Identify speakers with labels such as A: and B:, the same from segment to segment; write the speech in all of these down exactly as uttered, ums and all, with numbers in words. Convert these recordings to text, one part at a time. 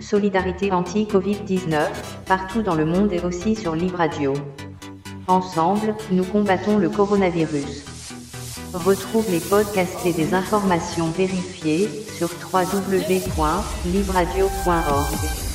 A: Solidarité anti-covid dix-neuf, partout dans le monde et aussi sur Libre Radio. Ensemble, nous combattons le coronavirus. Retrouve les podcasts et des informations vérifiées sur w w w point libre radio point org.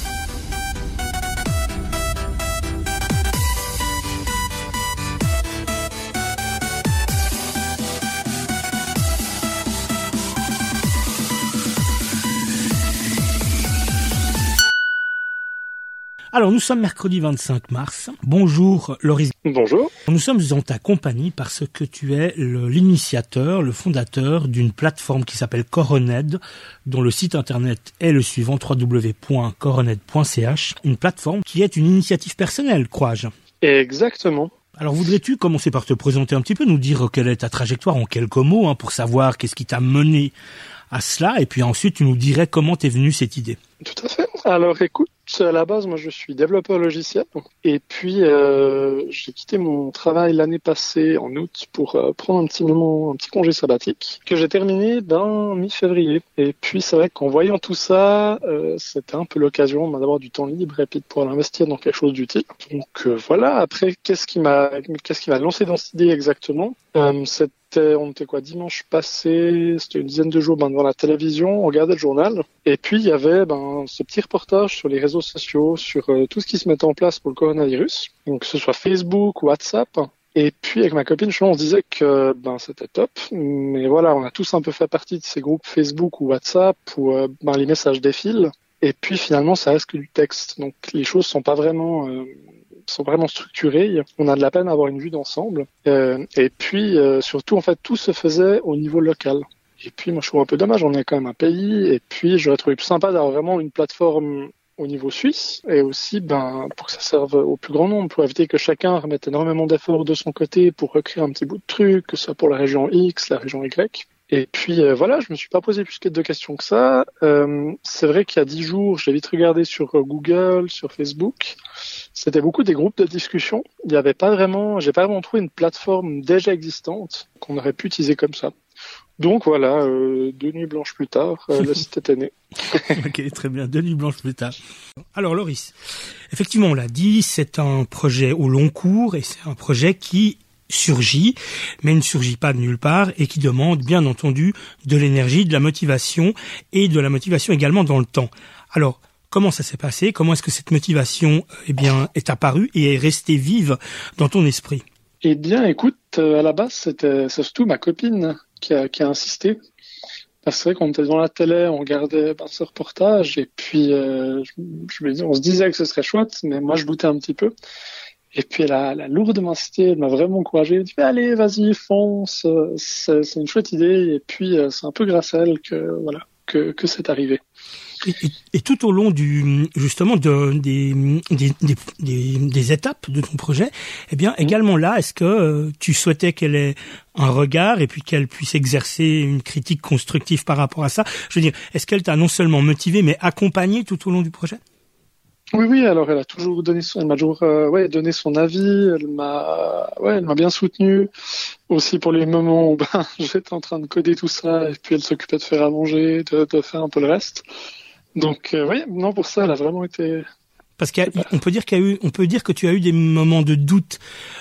B: Alors, nous sommes mercredi vingt-cinq mars. Bonjour, Loris.
C: Bonjour.
B: Nous sommes en ta compagnie parce que tu es le, l'initiateur, le fondateur d'une plateforme qui s'appelle Coroned, dont le site internet est le suivant, w w w point coroned point c h. Une plateforme qui est une initiative personnelle, crois-je.
C: Exactement.
B: Alors, voudrais-tu commencer par te présenter un petit peu, nous dire quelle est ta trajectoire en quelques mots, hein, pour savoir qu'est-ce qui t'a mené à cela, et puis ensuite tu nous dirais comment t'es venue cette idée.
C: Tout à fait. Alors écoute, à la base, moi je suis développeur logiciel, et puis euh, j'ai quitté mon travail l'année passée en août pour euh, prendre un petit moment, un petit congé sabbatique, que j'ai terminé dans mi-février. Et puis c'est vrai qu'en voyant tout ça, euh, c'était un peu l'occasion d'avoir du temps libre et puis de pouvoir l'investir dans quelque chose d'utile. Donc euh, voilà. Après, qu'est-ce qui m'a, qu'est-ce qui m'a lancé dans cette idée exactement? euh, C'était, on était quoi, dimanche passé, c'était une dizaine de jours ben, devant la télévision, on regardait le journal, et puis il y avait ben, ce petit reportage sur les réseaux sociaux, sur euh, tout ce qui se mettait en place pour le coronavirus, donc que ce soit Facebook ou WhatsApp. Et puis avec ma copine, on se disait que ben c'était top, mais voilà, on a tous un peu fait partie de ces groupes Facebook ou WhatsApp où euh, ben, les messages défilent, et puis finalement ça reste que du texte, donc les choses sont pas vraiment... Euh, sont vraiment structurés, on a de la peine à avoir une vue d'ensemble, euh, et puis euh, surtout en fait tout se faisait au niveau local. Et puis moi je trouve un peu dommage, on est quand même un pays, et puis j'aurais trouvé plus sympa d'avoir vraiment une plateforme au niveau suisse, et aussi ben pour que ça serve au plus grand nombre, pour éviter que chacun remette énormément d'efforts de son côté pour recréer un petit bout de truc, que ce soit pour la région X, la région Y. Et puis euh, voilà, je me suis pas posé plus que deux questions que ça. Euh, c'est vrai qu'il y a dix jours, j'ai vite regardé sur Google, sur Facebook. C'était beaucoup des groupes de discussion. Il y avait pas vraiment, j'ai pas vraiment trouvé une plateforme déjà existante qu'on aurait pu utiliser comme ça. Donc voilà, euh, deux nuits blanches plus tard, euh, le site était né.
B: Ok, très bien, deux nuits blanches plus tard. Alors Loris, effectivement, on l'a dit, c'est un projet au long cours et c'est un projet qui surgit, mais ne surgit pas de nulle part et qui demande bien entendu de l'énergie, de la motivation et de la motivation également dans le temps. Alors, comment ça s'est passé? Comment est-ce que cette motivation eh bien, est apparue et est restée vive dans ton esprit?
C: Eh bien, écoute, à la base, c'était c'est surtout ma copine qui a, qui a insisté. Parce que c'est vrai qu'on était devant la télé, on regardait ben, ce reportage et puis euh, je, je, on se disait que ce serait chouette, mais moi je doutais un petit peu. Et puis elle a, elle a lourdement insisté, elle m'a vraiment encouragé. Elle m'a dit allez, vas-y, fonce, c'est, c'est une chouette idée. Et puis c'est un peu grâce à elle que voilà que, que c'est arrivé.
B: Et, et, et tout au long du justement de, des, des, des, des, des étapes de ton projet, eh bien également là, est-ce que euh, tu souhaitais qu'elle ait un regard et puis qu'elle puisse exercer une critique constructive par rapport à ça? Je veux dire, est-ce qu'elle t'a non seulement motivé mais accompagné tout au long du projet?
C: Oui, oui. Alors, elle a toujours donné son, elle m'a toujours, euh, ouais, donné son avis. Elle m'a, ouais, elle m'a bien soutenu. Aussi pour les moments où ben j'étais en train de coder tout ça et puis elle s'occupait de faire à manger, de, de faire un peu le reste. Donc, euh, oui, non, pour ça, elle a vraiment été.
B: Parce qu'on peut dire qu'il y a eu, on peut dire que tu as eu des moments de doute,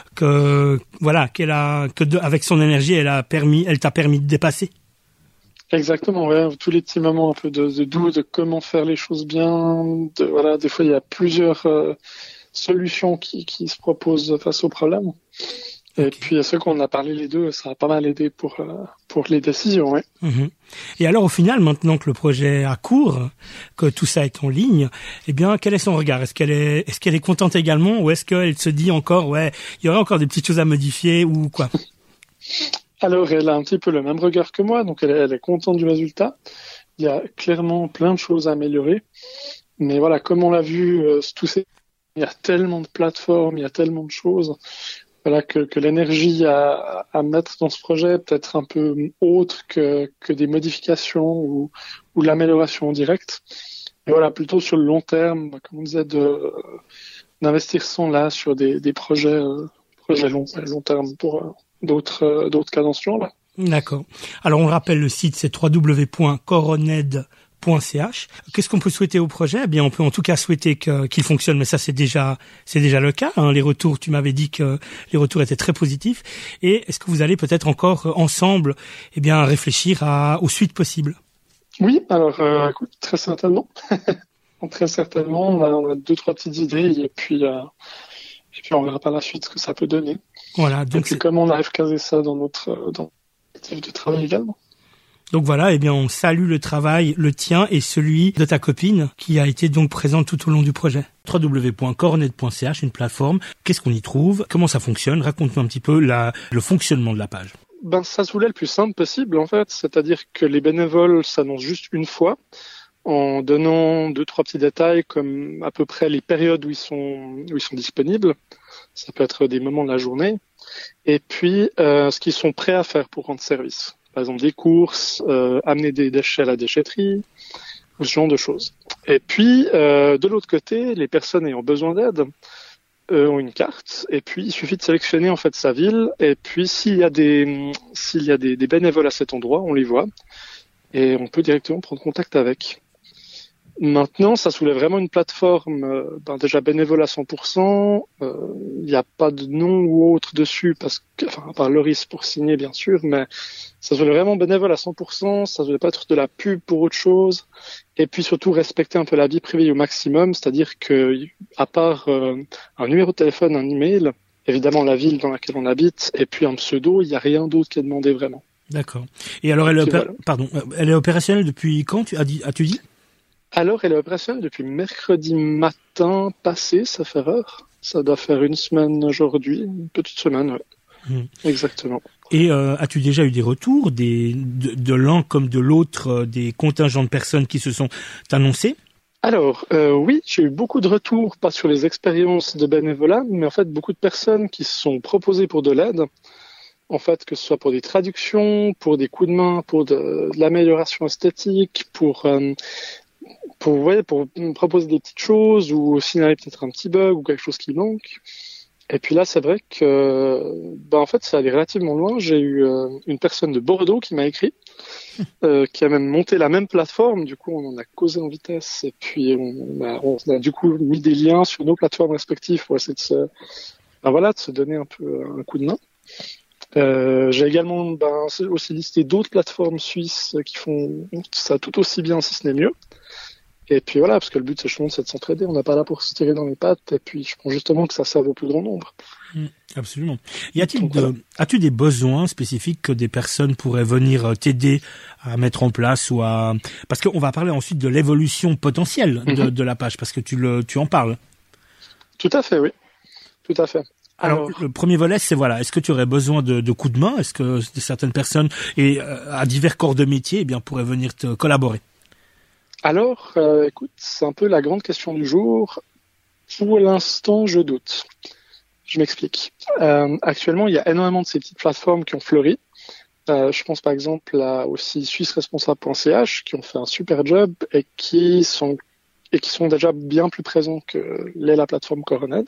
B: que voilà, qu'elle a, que de, avec son énergie, elle a permis, elle t'a permis de dépasser.
C: Exactement, ouais, tous les petits moments un peu de, de doute, de comment faire les choses bien, de, voilà, des fois il y a plusieurs euh, solutions qui, qui se proposent face au problème. Et okay. Puis ce qu'on a parlé les deux, ça a pas mal aidé pour euh, pour les décisions, ouais.
B: Mmh. Et alors au final, maintenant que le projet a cours, que tout ça est en ligne, eh bien quel est son regard? Est-ce qu'elle est est-ce qu'elle est contente également, ou est-ce qu'elle se dit encore ouais, il y aurait encore des petites choses à modifier ou quoi?
C: Alors, elle a un petit peu le même regard que moi, donc elle, elle est contente du résultat. Il y a clairement plein de choses à améliorer. Mais voilà, comme on l'a vu, euh, tout ces... il y a tellement de plateformes, il y a tellement de choses, voilà, que, que l'énergie à, à mettre dans ce projet peut être un peu autre que, que des modifications ou, ou l'amélioration directe. Et voilà, plutôt sur le long terme, comme on disait, de, d'investir son là sur des, des projets, euh, projets long, long terme pour... Euh, d'autres euh, d'autres cas dans ce genre-là.
B: D'accord. Alors on rappelle le site, c'est w w w point coroned point c h. Qu'est-ce qu'on peut souhaiter au projet? Eh bien, on peut en tout cas souhaiter que, qu'il fonctionne, mais ça c'est déjà c'est déjà le cas. Hein. Les retours, tu m'avais dit que les retours étaient très positifs. Et est-ce que vous allez peut-être encore ensemble, eh bien, réfléchir à aux suites possibles?
C: Oui, alors euh, écoute, très certainement. Très certainement, on a, on a deux, trois petites idées et puis, euh, et puis on verra par la suite ce que ça peut donner.
B: Voilà, donc
C: et puis comment on arrive à caser ça dans notre dans notre de travail également.
B: Donc voilà, eh bien on salue le travail, le tien et celui de ta copine qui a été donc présente tout au long du projet. w w w point coronet point c h, une plateforme. Qu'est-ce qu'on y trouve? Comment ça fonctionne? Raconte-nous un petit peu la, le fonctionnement de la page.
C: Ben ça se voulait le plus simple possible en fait, c'est-à-dire que les bénévoles s'annoncent juste une fois, en donnant deux, trois petits détails comme à peu près les périodes où ils sont, où ils sont disponibles. Ça peut être des moments de la journée. Et puis, euh, ce qu'ils sont prêts à faire pour rendre service. Par exemple, des courses, euh, amener des déchets à la déchetterie, ce genre de choses. Et puis, euh, de l'autre côté, les personnes ayant besoin d'aide euh, ont une carte. Et puis, il suffit de sélectionner en fait sa ville. Et puis, s'il y a des, s'il y a des, des bénévoles à cet endroit, on les voit. Et on peut directement prendre contact avec. Maintenant, ça soulève vraiment une plateforme euh, ben déjà bénévole à cent pour cent. Il euh, n'y a pas de nom ou autre dessus, parce que, enfin, à part Loris pour signer, bien sûr, mais ça soulève vraiment bénévole à cent pour cent. Ça ne doit pas être de la pub pour autre chose. Et puis surtout respecter un peu la vie privée au maximum, c'est-à-dire que, à part euh, un numéro de téléphone, un email, évidemment la ville dans laquelle on habite, et puis un pseudo, il n'y a rien d'autre qui est demandé vraiment.
B: D'accord. Et alors, elle est, opé-
C: voilà.
B: Pardon, elle est opérationnelle depuis quand? Tu as dit, as-tu dit?
C: Alors, elle est opérationnelle depuis mercredi matin passé, ça fait heure. Ça doit faire une semaine aujourd'hui, une petite semaine, ouais. Mmh. Exactement.
B: Et euh, as-tu déjà eu des retours des, de, de l'un comme de l'autre, euh, des contingents de personnes qui se sont annoncés?
C: Alors, euh, oui, j'ai eu beaucoup de retours, pas sur les expériences de bénévolat, mais en fait, beaucoup de personnes qui se sont proposées pour de l'aide. En fait, que ce soit pour des traductions, pour des coups de main, pour de, de l'amélioration esthétique, pour... Euh, Pour, ouais, pour me proposer des petites choses ou signaler peut-être un petit bug ou quelque chose qui manque. Et puis là, c'est vrai que, bah, en fait, ça allait relativement loin. J'ai eu euh, une personne de Bordeaux qui m'a écrit, euh, qui a même monté la même plateforme. Du coup, on en a causé en vitesse et puis on a, on a du coup mis des liens sur nos plateformes respectives pour essayer de se, bah, voilà, de se donner un peu un coup de main. Euh, j'ai également bah, aussi listé d'autres plateformes suisses qui font ça tout aussi bien, si ce n'est mieux. Et puis voilà, parce que le but c'est justement c'est de s'entraider, on n'est pas là pour se tirer dans les pattes, et puis je pense justement que ça serve au plus grand nombre.
B: Mmh, absolument. Y a-t-il Donc, de, voilà. As-tu des besoins spécifiques que des personnes pourraient venir t'aider à mettre en place ou à... Parce qu'on va parler ensuite de l'évolution potentielle de, mmh. de la page, parce que tu, le, tu en parles.
C: Tout à fait, oui. Tout à fait.
B: Alors, Alors, le premier volet, c'est voilà, est-ce que tu aurais besoin de, de coups de main? Est-ce que certaines personnes et euh, à divers corps de métier, eh bien, pourraient venir te collaborer?
C: Alors, euh, écoute, c'est un peu la grande question du jour. Pour l'instant, je doute. Je m'explique. Euh, actuellement, il y a énormément de ces petites plateformes qui ont fleuri. Euh, je pense par exemple à aussi suisse responsable point c h qui ont fait un super job et qui sont et qui sont déjà bien plus présents que l'est la plateforme Coronet.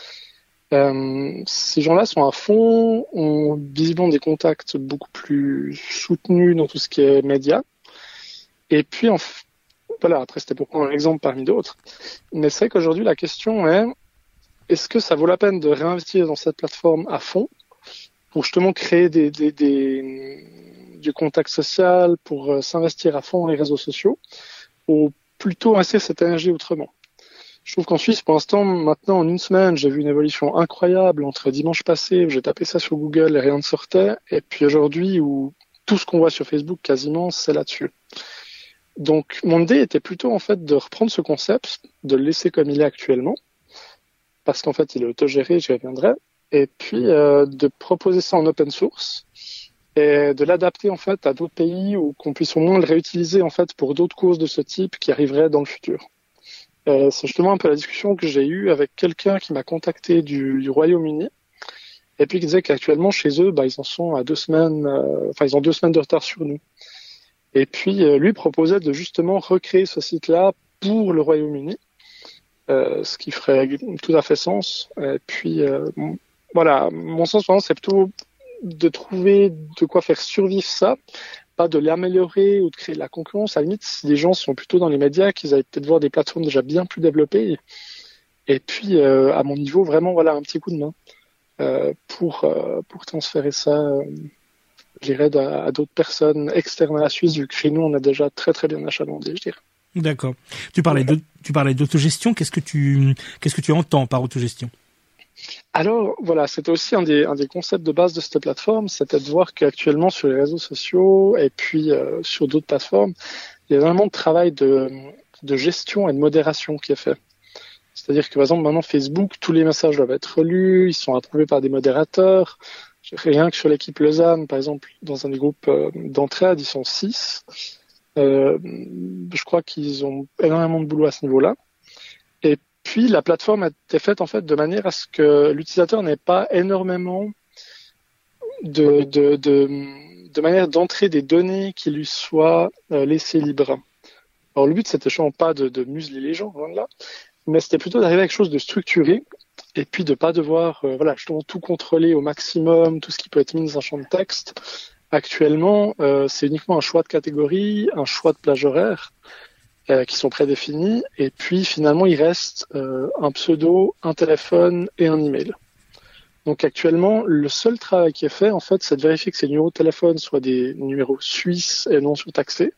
C: Euh, ces gens-là sont à fond, ont visiblement des contacts beaucoup plus soutenus dans tout ce qui est média. Et puis, en f... voilà, après c'était pour prendre un exemple parmi d'autres. Mais c'est vrai qu'aujourd'hui, la question est, est-ce que ça vaut la peine de réinvestir dans cette plateforme à fond pour justement créer des, des, des, du contact social, pour euh, s'investir à fond dans les réseaux sociaux, ou plutôt investir cette énergie autrement? Je trouve qu'en Suisse, pour l'instant, maintenant, en une semaine, j'ai vu une évolution incroyable entre dimanche passé, où j'ai tapé ça sur Google et rien ne sortait, et puis aujourd'hui, où tout ce qu'on voit sur Facebook, quasiment, c'est là-dessus. Donc, mon idée était plutôt, en fait, de reprendre ce concept, de le laisser comme il est actuellement, parce qu'en fait, il est autogéré, j'y reviendrai, et puis euh, de proposer ça en open source, et de l'adapter, en fait, à d'autres pays, ou qu'on puisse au moins le réutiliser, en fait, pour d'autres causes de ce type qui arriveraient dans le futur. Euh, c'est justement un peu la discussion que j'ai eue avec quelqu'un qui m'a contacté du, du Royaume-Uni et puis qui disait qu'actuellement chez eux, bah, ils en sont à deux semaines, euh, enfin ils ont deux semaines de retard sur nous. Et puis euh, lui proposait de justement recréer ce site-là pour le Royaume-Uni, euh, ce qui ferait tout à fait sens. Et puis euh, voilà, mon sens vraiment c'est plutôt de trouver de quoi faire survivre ça, pas de l'améliorer ou de créer de la concurrence. À la limite, si les gens sont plutôt dans les médias, qu'ils aillent peut-être voir des plateformes déjà bien plus développées. Et puis, euh, à mon niveau, vraiment, voilà, un petit coup de main euh, pour euh, pour transférer ça, euh, je dirais, à, à d'autres personnes externes à la Suisse, vu que chez nous, on a déjà très très bien achalandé, je dirais.
B: D'accord. Tu parlais de, tu parlais d'autogestion. Qu'est-ce que tu, qu'est-ce que tu entends par autogestion?
C: Alors voilà, c'était aussi un des, un des concepts de base de cette plateforme, c'était de voir qu'actuellement sur les réseaux sociaux et puis euh, sur d'autres plateformes, il y a vraiment de travail de, de gestion et de modération qui est fait. C'est-à-dire que par exemple maintenant Facebook, tous les messages doivent être lus, ils sont approuvés par des modérateurs. Rien que sur l'équipe Lausanne, par exemple, dans un des groupes euh, d'entraide, ils sont six. Euh, je crois qu'ils ont énormément de boulot à ce niveau-là. Et puis la plateforme a été faite en fait de manière à ce que l'utilisateur n'ait pas énormément de, de, de, de manière d'entrer des données qui lui soient euh, laissées libres. Alors le but c'était sûrement pas de, de museler les gens, loin de là, mais c'était plutôt d'arriver à quelque chose de structuré et puis de pas devoir euh, voilà justement tout contrôler au maximum, tout ce qui peut être mis dans un champ de texte. Actuellement, euh, c'est uniquement un choix de catégorie, un choix de plage horaire euh, qui sont prédéfinis, et puis finalement il reste euh, un pseudo, un téléphone et un email. Donc actuellement, le seul travail qui est fait, en fait, c'est de vérifier que ces numéros de téléphone soient des numéros suisses et non surtaxés,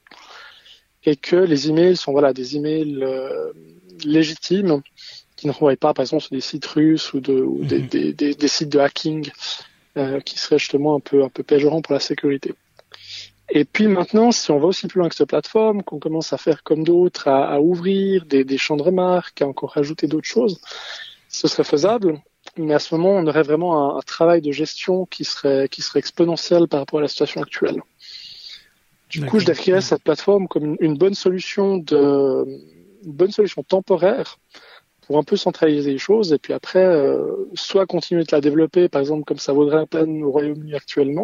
C: et que les emails sont voilà des emails euh, légitimes, qui ne renvoient pas, par exemple, sur des sites russes ou, de, ou des, des, des, des sites de hacking. Euh, qui serait justement un peu un peu péjorant pour la sécurité. Et puis maintenant, si on va aussi plus loin que cette plateforme, qu'on commence à faire comme d'autres, à, à ouvrir des, des champs de remarques, à encore rajouter d'autres choses, ce serait faisable. Mais à ce moment, on aurait vraiment un, un travail de gestion qui serait qui serait exponentiel par rapport à la situation actuelle. Du D'accord. coup, je décrirais cette plateforme comme une, une bonne solution de une bonne solution temporaire pour un peu centraliser les choses et puis après euh, soit continuer de la développer par exemple comme ça vaudrait la peine au Royaume-Uni actuellement,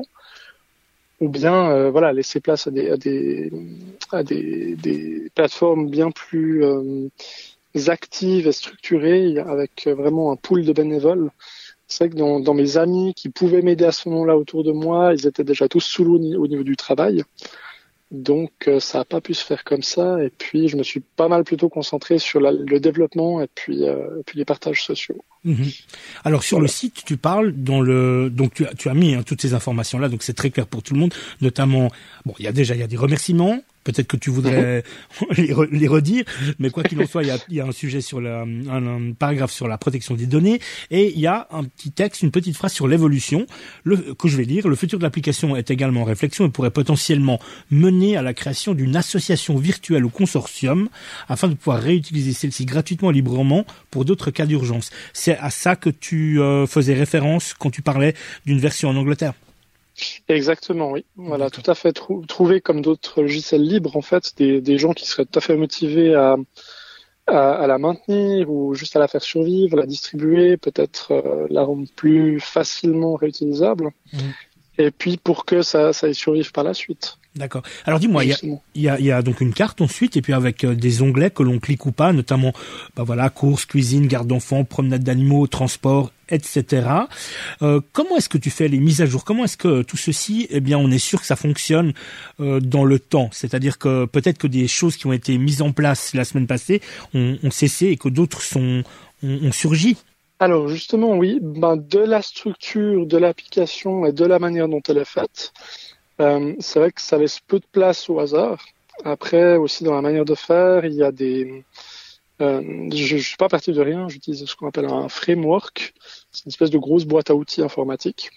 C: ou bien euh, voilà laisser place à des à des à des, des plateformes bien plus euh, actives et structurées avec vraiment un pool de bénévoles. C'est vrai que dans, dans mes amis qui pouvaient m'aider à ce moment-là autour de moi, ils étaient déjà tous sous l'eau au niveau du travail. Donc euh, ça n'a pas pu se faire comme ça, et puis je me suis pas mal plutôt concentré sur la, le développement et puis, euh, et puis les partages sociaux.
B: Mmh. Alors sur voilà. Le site, tu parles dans le donc tu as, tu as mis hein, toutes ces informations là, donc c'est très clair pour tout le monde. Notamment, bon, il y a déjà il y a des remerciements. Peut-être que tu voudrais mmh. les, re, les redire, mais quoi qu'il en soit, il y a, il y a un sujet sur la, un, un paragraphe sur la protection des données, et il y a un petit texte, une petite phrase sur l'évolution, le, que je vais lire. Le futur de l'application est également en réflexion et pourrait potentiellement mener à la création d'une association virtuelle ou consortium afin de pouvoir réutiliser celle-ci gratuitement et librement pour d'autres cas d'urgence. C'est à ça que tu euh, faisais référence quand tu parlais d'une version en Angleterre.
C: Exactement, oui. Voilà, tout à fait. Trou- trouver comme d'autres logiciels libres, en fait, des, des gens qui seraient tout à fait motivés à, à, à la maintenir ou juste à la faire survivre, la distribuer, peut-être euh, la rendre plus facilement réutilisable. Mmh. Et puis pour que ça, ça y survive par la suite.
B: D'accord. Alors dis-moi, il y a, il y a, il y a donc une carte ensuite, et puis avec euh, des onglets que l'on clique ou pas, notamment, bah voilà, courses, cuisine, garde d'enfants, promenade d'animaux, transport, et cetera. Euh, comment est-ce que tu fais les mises à jour? Comment est-ce que tout ceci, eh bien, on est sûr que ça fonctionne euh, dans le temps? C'est-à-dire que peut-être que des choses qui ont été mises en place la semaine passée ont, ont cessé et que d'autres sont ont, ont surgi.
C: Alors justement, oui, ben, de la structure de l'application et de la manière dont elle est faite, euh, c'est vrai que ça laisse peu de place au hasard. Après, aussi dans la manière de faire, il y a des... Euh, je ne suis pas parti de rien, j'utilise ce qu'on appelle un framework. C'est une espèce de grosse boîte à outils informatique.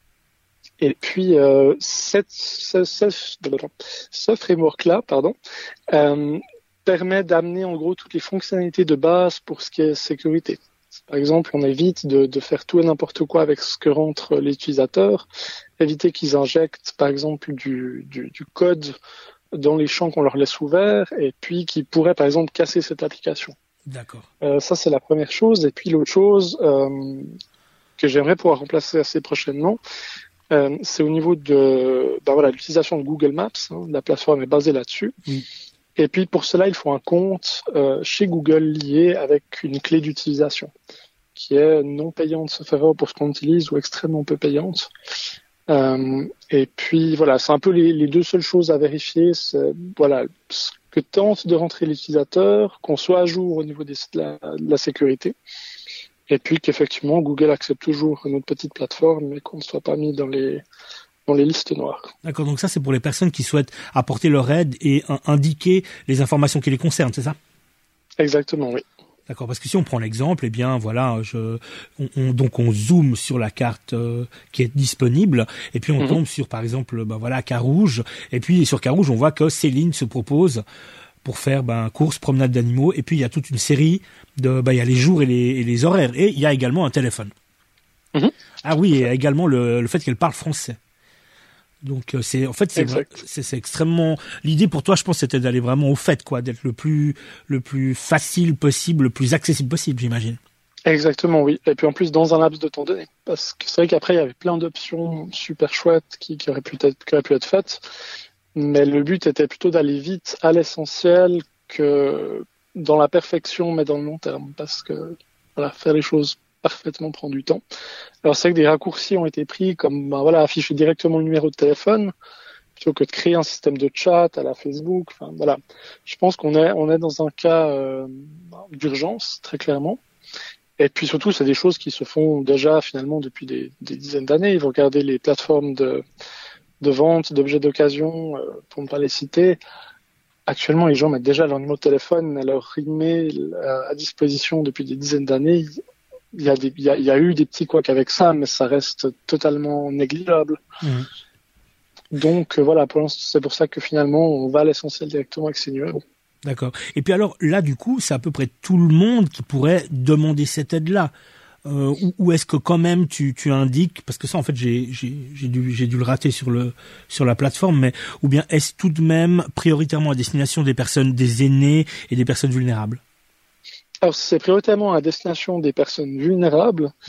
C: Et puis, euh, cette, ce, ce, ce framework-là, pardon, euh, permet d'amener en gros toutes les fonctionnalités de base pour ce qui est sécurité. Par exemple, on évite de, de faire tout et n'importe quoi avec ce que rentre l'utilisateur, éviter qu'ils injectent, par exemple, du, du, du code dans les champs qu'on leur laisse ouverts, et puis qui pourraient, par exemple, casser cette application.
B: D'accord.
C: Euh, ça, c'est la première chose. Et puis l'autre chose euh, que j'aimerais pouvoir remplacer assez prochainement, euh, c'est au niveau de ben voilà, l'utilisation de Google Maps. Hein, la plateforme est basée là-dessus. Mm. Et puis pour cela, il faut un compte euh, chez Google lié avec une clé d'utilisation qui est non payante, sauf erreur pour ce qu'on utilise, ou extrêmement peu payante. Euh, et puis voilà, c'est un peu les, les deux seules choses à vérifier. C'est voilà ce que tente de rentrer l'utilisateur, qu'on soit à jour au niveau des, de, la, de la sécurité, et puis qu'effectivement Google accepte toujours notre petite plateforme, mais qu'on ne soit pas mis dans les dans les listes noires.
B: D'accord, donc ça c'est pour les personnes qui souhaitent apporter leur aide et euh, indiquer les informations qui les concernent, c'est ça?
C: Exactement, oui.
B: D'accord, parce que si on prend l'exemple, eh bien voilà, je, on, on, donc on zoome sur la carte euh, qui est disponible, et puis on mm-hmm. tombe sur par exemple, ben voilà, Carouge, et puis sur Carouge on voit que Céline se propose pour faire ben course, promenade d'animaux, et puis il y a toute une série de, ben il y a les jours et les, et les horaires, et il y a également un téléphone. Mm-hmm. Ah oui, et également le, le fait qu'elle parle français. Donc c'est en fait c'est, c'est c'est extrêmement l'idée pour toi, je pense, c'était d'aller vraiment au fait, quoi, d'être le plus le plus facile possible, le plus accessible possible, j'imagine.
C: Exactement, oui. Et puis en plus dans un laps de temps donné, parce que c'est vrai qu'après il y avait plein d'options super chouettes qui, qui auraient pu être qui auraient pu être faites, mais le but était plutôt d'aller vite à l'essentiel que dans la perfection, mais dans le long terme, parce que voilà, faire les choses parfaitement prend du temps. Alors c'est vrai que des raccourcis ont été pris comme ben voilà, afficher directement le numéro de téléphone plutôt que de créer un système de chat à la Facebook. Enfin voilà, je pense qu'on est on est dans un cas euh, d'urgence très clairement. Et puis surtout c'est des choses qui se font déjà finalement depuis des, des dizaines d'années. Vous regardez les plateformes de de vente d'objets d'occasion, euh, pour ne pas les citer. Actuellement les gens mettent déjà leur numéro de téléphone et leur email à, à disposition depuis des dizaines d'années. Il y, a des, il, y a, il y a eu des petits couacs avec ça, mais ça reste totalement négligeable. Mmh. Donc euh, voilà, pour l'instant, c'est pour ça que finalement, on va à l'essentiel directement avec ces numéros.
B: D'accord. Et puis alors, là, du coup, c'est à peu près tout le monde qui pourrait demander cette aide-là. Euh, ou, ou est-ce que quand même tu, tu indiques, parce que ça, en fait, j'ai, j'ai, j'ai, dû, j'ai dû le rater sur, le, sur la plateforme, mais ou bien est-ce tout de même prioritairement à destination des personnes, des aînés et des personnes vulnérables?
C: Alors, c'est prioritairement à destination des personnes vulnérables mmh.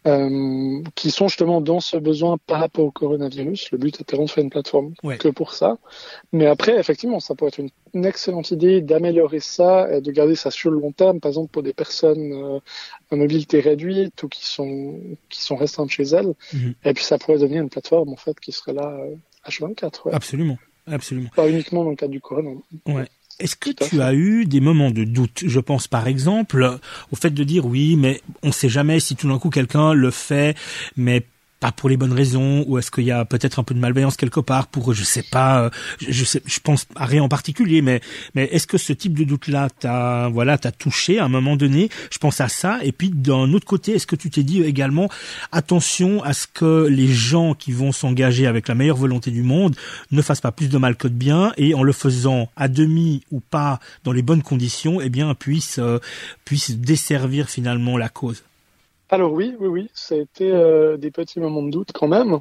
C: euh, qui sont justement dans ce besoin par rapport au coronavirus. Le but était vraiment de faire une plateforme ouais. que pour ça. Mais après, effectivement, ça pourrait être une, une excellente idée d'améliorer ça et de garder ça sur le long terme, par exemple pour des personnes euh, à mobilité réduite ou qui sont, qui sont restreintes chez elles. Mmh. Et puis, ça pourrait devenir une plateforme en fait qui serait là euh, H vingt-quatre. Ouais.
B: Absolument, absolument.
C: Pas uniquement dans le cadre du corona.
B: Ouais. Est-ce que tu as eu des moments de doute? Je pense par exemple au fait de dire oui, mais on ne sait jamais si tout d'un coup quelqu'un le fait, mais pas pour les bonnes raisons, ou est-ce qu'il y a peut-être un peu de malveillance quelque part pour, je sais pas, je, je sais, je pense à rien en particulier, mais mais est-ce que ce type de doute-là t'a voilà t'a touché à un moment donné? Je pense à ça. Et puis d'un autre côté, est-ce que tu t'es dit également attention à ce que les gens qui vont s'engager avec la meilleure volonté du monde ne fassent pas plus de mal que de bien, et en le faisant à demi ou pas dans les bonnes conditions, eh bien puissent euh, puissent desservir finalement la cause?
C: Alors oui, oui, oui, ça a été euh, des petits moments de doute quand même.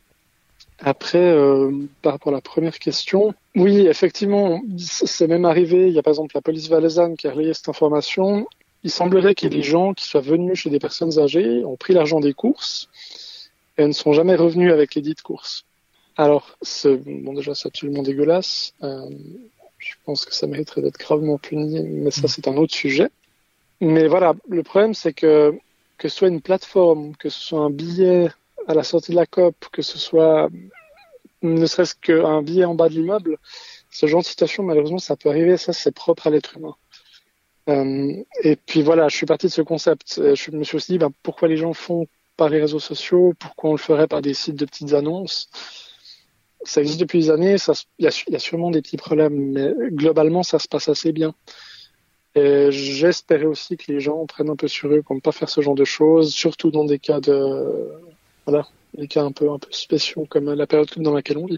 C: Après, euh, par rapport à la première question, oui, effectivement, c'est même arrivé. Il y a par exemple la police valaisanne qui a relayé cette information. Il semblerait qu'il y ait des gens qui soient venus chez des personnes âgées, ont pris l'argent des courses et ne sont jamais revenus avec les dites courses. Alors, c'est, bon, déjà, c'est absolument dégueulasse. Euh, je pense que ça mériterait d'être gravement puni, mais ça, c'est un autre sujet. Mais voilà, le problème, c'est que que ce soit une plateforme, que ce soit un billet à la sortie de la C O P, que ce soit ne serait-ce qu'un billet en bas de l'immeuble, ce genre de situation, malheureusement, ça peut arriver. Ça, c'est propre à l'être humain. Euh, et puis voilà, je suis parti de ce concept. Je me suis aussi dit, ben, pourquoi les gens font par les réseaux sociaux? Pourquoi on le ferait par des sites de petites annonces? Ça existe depuis des années. Il y, y a sûrement des petits problèmes, mais globalement, ça se passe assez bien. Et j'espérais aussi que les gens prennent un peu sur eux pour ne pas faire ce genre de choses, surtout dans des cas de, voilà, des cas un peu, un peu spéciaux comme la période dans laquelle on vit.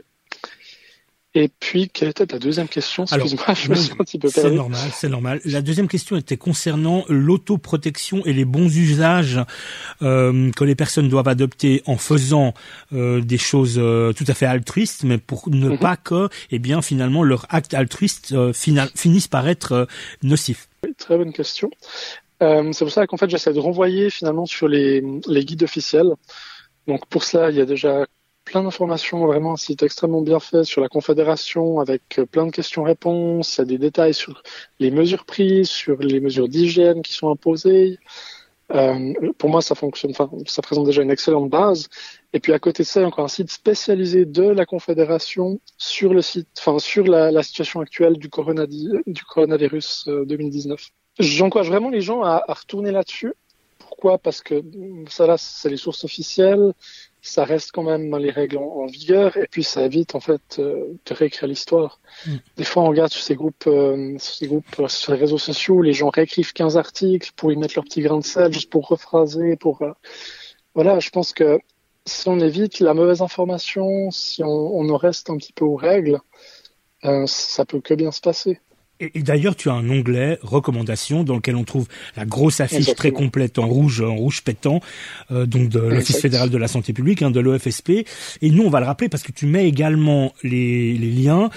C: Et puis, quelle était ta deuxième question? Excuse-moi,
B: Alors,
C: je me suis un petit peu perdu.
B: C'est normal, c'est normal. La deuxième question était concernant l'autoprotection et les bons usages euh, que les personnes doivent adopter en faisant euh, des choses euh, tout à fait altruistes, mais pour ne mm-hmm. pas que, eh bien, finalement, leur acte altruiste euh, final, finisse par être euh, nocif.
C: Oui, très bonne question. Euh, c'est pour ça qu'en fait, j'essaie de renvoyer finalement sur les, les guides officiels. Donc, pour cela, il y a déjà plein d'informations, vraiment un site extrêmement bien fait sur la Confédération avec plein de questions-réponses. Il y a des détails sur les mesures prises, sur les mesures d'hygiène qui sont imposées. Euh, pour moi, ça fonctionne, enfin, ça présente déjà une excellente base. Et puis à côté de ça, il y a encore un site spécialisé de la Confédération sur le site, enfin sur la, la situation actuelle du, coronadi- du coronavirus euh, deux mille dix-neuf. J'encourage vraiment les gens à, à retourner là-dessus. Pourquoi ? Parce que ça là, c'est les sources officielles, ça reste quand même dans les règles en, en vigueur, et puis ça évite en fait euh, de réécrire l'histoire. Mm. Des fois, on regarde sur ces groupes, euh, sur ces groupes euh, sur les réseaux sociaux, les gens réécrivent quinze articles pour y mettre leur petit grain de sel, juste pour rephraser, pour euh... voilà. Je pense que si on évite la mauvaise information, si on, on en reste un petit peu aux règles, euh, ça peut que bien se passer.
B: Et, et d'ailleurs, tu as un onglet recommandations dans lequel on trouve la grosse affiche Exactement. Très complète en rouge, en rouge pétant, euh, donc de l'Office exact. Fédéral de la Santé Publique, hein, de l'O F S P. Et nous, on va le rappeler parce que tu mets également les, les liens.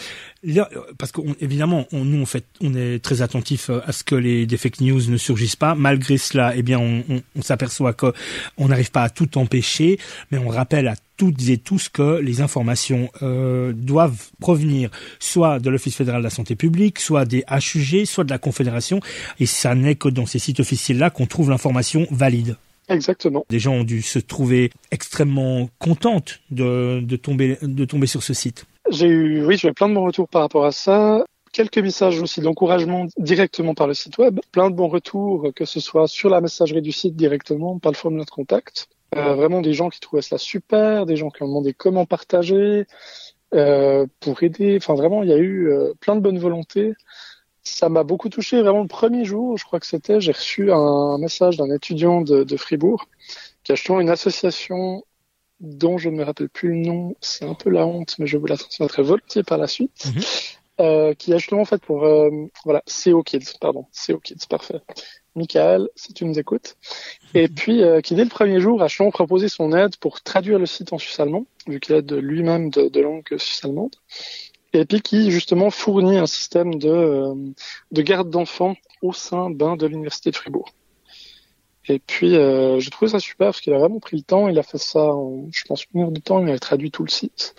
B: Parce qu'évidemment, on, nous, on, fait, on est très attentif à ce que les des fake news ne surgissent pas. Malgré cela, eh bien, on, on, on s'aperçoit que on n'arrive pas à tout empêcher, mais on rappelle à toutes et tous que les informations euh, doivent provenir soit de l'Office fédéral de la santé publique, soit des H U G, soit de la Confédération, et ça n'est que dans ces sites officiels-là qu'on trouve l'information valide.
C: Exactement.
B: Des gens ont dû se trouver extrêmement contentes de, de tomber, de tomber sur ce site.
C: J'ai eu, oui, j'ai eu plein de bons retours par rapport à ça. Quelques messages aussi d'encouragement directement par le site web. Plein de bons retours, que ce soit sur la messagerie du site directement, par le formulaire de contact. Euh, vraiment des gens qui trouvaient cela super, des gens qui ont demandé comment partager, euh, pour aider. Enfin, vraiment, il y a eu euh, plein de bonne volonté. Ça m'a beaucoup touché. Vraiment, le premier jour, je crois que c'était, j'ai reçu un message d'un étudiant de, de Fribourg qui a justement une association dont je ne me rappelle plus le nom, c'est un peu la honte, mais je vous la transmettrai volontiers par la suite, mm-hmm. euh, qui a justement fait pour, euh, voilà, C O Kids, pardon, C O Kids, parfait. Michael, si tu nous écoutes. Mm-hmm. Et puis, euh, qui dès le premier jour a justement proposé son aide pour traduire le site en suisse-allemand, vu qu'il aide lui-même de, de langue suisse-allemande, et puis qui justement fournit un système de, euh, de garde d'enfants au sein ben, de l'université de Fribourg. Et puis, euh, j'ai trouvé ça super parce qu'il a vraiment pris le temps. Il a fait ça en, je pense, une heure de temps. Il a traduit tout le site.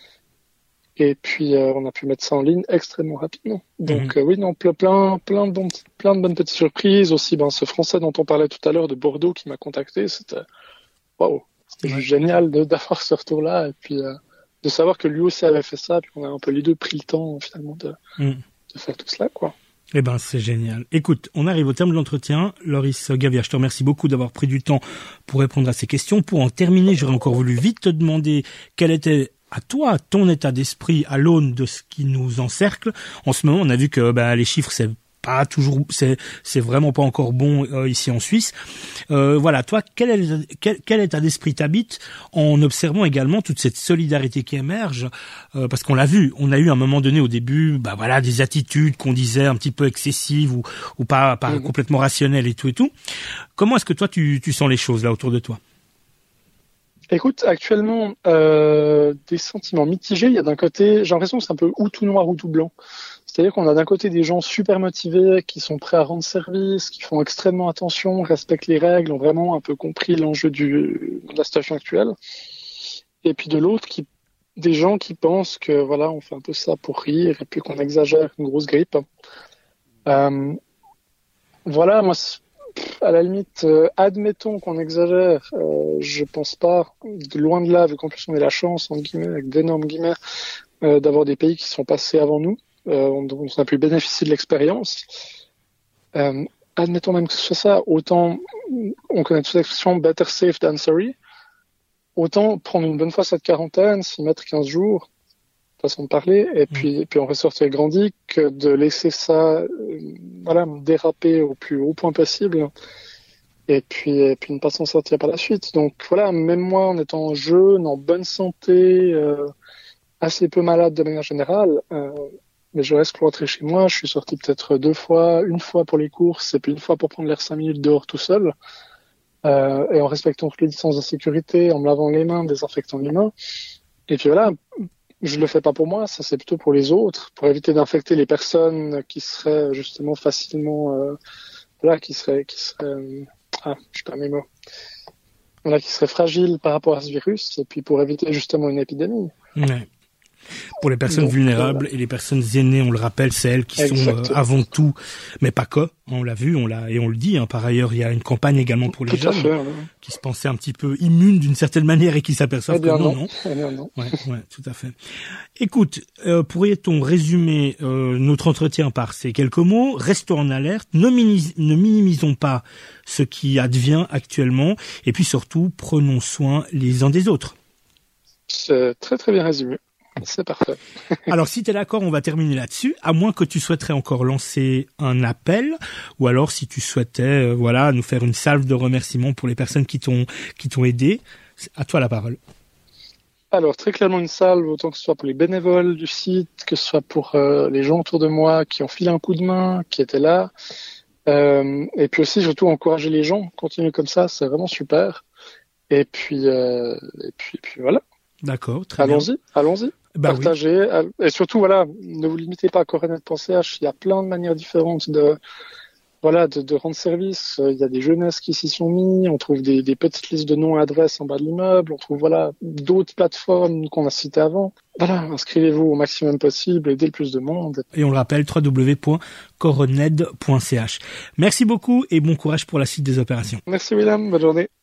C: Et puis, euh, on a pu mettre ça en ligne extrêmement rapidement. Donc, mmh. euh, oui, non, plein, plein, plein de bons, plein de bonnes petites surprises. Aussi, ben, ce Français dont on parlait tout à l'heure de Bordeaux qui m'a contacté, c'était, waouh, c'était ouais. génial de, d'avoir ce retour-là. Et puis, euh, de savoir que lui aussi avait fait ça. Puis, on a un peu les deux pris le temps, finalement, de, mmh. de faire tout cela, quoi.
B: Eh ben, c'est génial. Écoute, on arrive au terme de l'entretien. Loris Gavière, je te remercie beaucoup d'avoir pris du temps pour répondre à ces questions. Pour en terminer, j'aurais encore voulu vite te demander quel était, à toi, ton état d'esprit à l'aune de ce qui nous encercle. En ce moment, on a vu que bah, les chiffres, c'est pas toujours, c'est c'est vraiment pas encore bon euh, ici en Suisse. Euh, voilà, toi, quel, est, quel, quel état d'esprit t'habite en observant également toute cette solidarité qui émerge, euh, parce qu'on l'a vu, on a eu à un moment donné au début, bah voilà, des attitudes qu'on disait un petit peu excessives ou ou pas pas mmh. complètement rationnelles et tout et tout. Comment est-ce que toi tu tu sens les choses là autour de toi?
C: Écoute, actuellement, euh, des sentiments mitigés. Il y a d'un côté, j'ai l'impression que c'est un peu ou tout noir ou tout blanc. C'est-à-dire qu'on a d'un côté des gens super motivés, qui sont prêts à rendre service, qui font extrêmement attention, respectent les règles, ont vraiment un peu compris l'enjeu du, de la situation actuelle. Et puis de l'autre, qui, des gens qui pensent que voilà, on fait un peu ça pour rire et puis qu'on exagère une grosse grippe. Euh, voilà, moi, à la limite, euh, admettons qu'on exagère. Euh, je pense pas, de loin de là, vu qu'en plus on a la chance, entre guillemets, avec d'énormes guillemets, euh, d'avoir des pays qui sont passés avant nous. Euh, on, on a pu bénéficier de l'expérience. Euh, admettons même que ce soit ça, autant on connaît toute l'expression better safe than sorry, autant prendre une bonne fois cette quarantaine, s'y mettre quinze jours, façon de parler, et puis, mmh. et puis on ressortir grandi, que de laisser ça euh, voilà, déraper au plus haut point possible, et puis, et puis ne pas s'en sortir par la suite. Donc voilà, même moi en étant jeune, en bonne santé, euh, assez peu malade de manière générale, euh, mais je reste cloîtré chez moi. Je suis sorti peut-être deux fois, une fois pour les courses et puis une fois pour prendre l'air cinq minutes dehors tout seul, euh, et en respectant toutes les distances de sécurité, en me lavant les mains, désinfectant les mains. Et puis voilà, je le fais pas pour moi, ça c'est plutôt pour les autres, pour éviter d'infecter les personnes qui seraient justement facilement, euh, voilà, qui seraient, qui seraient, euh, ah, je perds mes mots, voilà, qui seraient fragiles par rapport à ce virus, et puis pour éviter justement une épidémie.
B: Ouais. Pour les personnes
C: Donc,
B: vulnérables
C: voilà.
B: et les personnes aînées, on le rappelle, c'est elles qui
C: Exactement.
B: sont euh, avant tout, mais pas que. On l'a vu, on l'a et on le dit. Hein, par ailleurs, il y a une campagne également pour les
C: Tout à
B: jeunes
C: fait. Ouais.
B: qui se pensaient un petit peu immunes d'une certaine manière et qui s'aperçoivent
C: Eh bien
B: que non,
C: non.
B: non.
C: Eh bien non.
B: Ouais, ouais, tout à fait. Écoute, euh, pourrait-on résumer euh, notre entretien par ces quelques mots? Restons en alerte, ne, minimis- ne minimisons pas ce qui advient actuellement, et puis surtout, prenons soin les uns des autres.
C: C'est très très bien résumé. C'est parfait.
B: Alors, si tu es d'accord, on va terminer là-dessus, à moins que tu souhaiterais encore lancer un appel, ou alors si tu souhaitais, euh, voilà, nous faire une salve de remerciements pour les personnes qui t'ont qui t'ont aidé. C'est à toi la parole.
C: Alors, très clairement une salve, autant que ce soit pour les bénévoles du site, que ce soit pour euh, les gens autour de moi qui ont filé un coup de main, qui étaient là. Euh, et puis aussi, surtout, encourager les gens. Continuer comme ça, c'est vraiment super. Et puis, euh, et puis, et puis voilà.
B: D'accord, très bien.
C: Allons-y, allons-y.
B: Bah oui.
C: Partagez. all- Et surtout, voilà, ne vous limitez pas à coronet point c h. Il y a plein de manières différentes de, voilà, de, de rendre service. Il y a des jeunesses qui s'y sont mis. On trouve des, des petites listes de noms et adresses en bas de l'immeuble. On trouve, voilà, d'autres plateformes qu'on a citées avant. Voilà, inscrivez-vous au maximum possible, aidez le plus de monde.
B: Et on le rappelle, w w w point coroned point c h. Merci beaucoup et bon courage pour la suite des opérations.
C: Merci William, bonne journée.